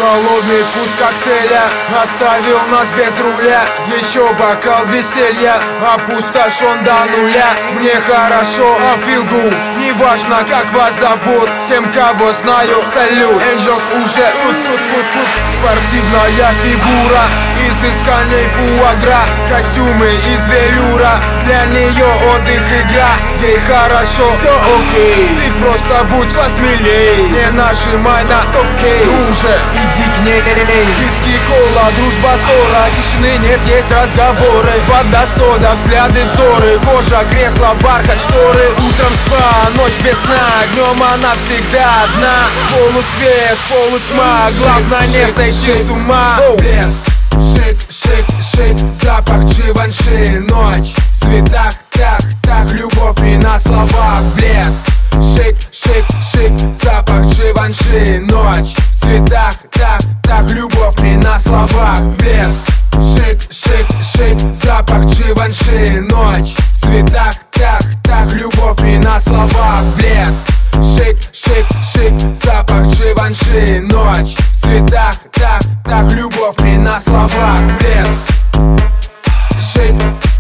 Холодный вкус коктейля оставил нас без руля. Еще бокал веселья опустошен до нуля. Мне хорошо, I feel good. Неважно, как вас зовут, всем, кого знаю, салют. Angels уже тут. Спортивная фигура, изысканный фуагра, костюмы из велюра, для нее отдых, игра. Ей хорошо, все окей, ты просто будь посмелей. Не нажимай на стоп-кей, уже иди к ней. Виски, кола, дружба, ссора, тишины нет, есть разговоры. Вода, сода, взгляды, взоры, кожа, кресло, бархат, шторы. Утром спа, ночь без сна, днем она всегда одна. Полусвет, полутьма, главное не сойти с ума. Блеск, шик, шик, шик, запах Givenchy. Ночь в цветах, так, любовь не на словах. Блеск, шик, шик, шик, запах Givenchy. Ночь в цветах, так, любовь не на словах. Блеск, шик, шик, шик, запах Givenchy. Ночь в цветах, так, любовь не на словах. Блеск, шик, шик, шик, запах Givenchy. Ночь в цветах, так, любовь не на словах. Блеск, шик,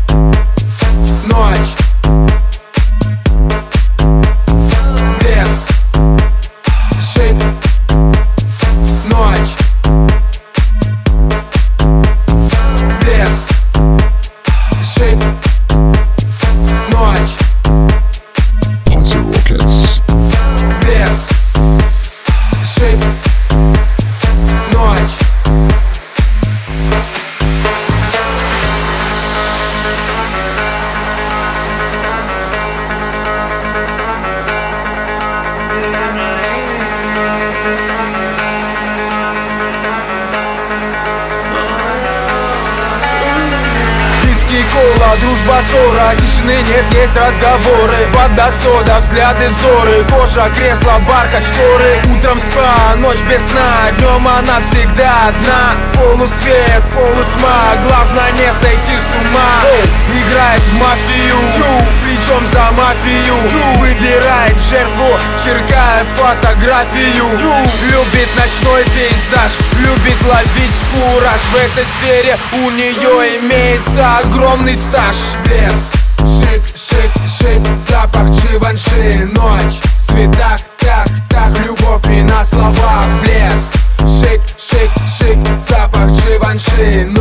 ночь. Блеск, шик, ночь. Блеск, шик, ночь. Party Rockets. Блеск, шик, ночь. Кола, дружба, ссора, тишины нет, есть разговоры. Вода, сода, взгляды, взоры, кожа, кресло, бархат, шторы. Утром спа, ночь без сна, днем она всегда одна. Полусвет, полутьма, главное не сойти с ума. Играет в мафию, причем за мафию. Выбирает жертву, черкая фотографию. Любит ночной пейзаж, любит ловить кураж. В этой сфере у нее имеется огромный стаж. Блеск, шик, шик, шик, запах Givenchy. Ночь в цветах, так, любовь не на словах. Блеск, шик, шик, шик, запах Givenchy.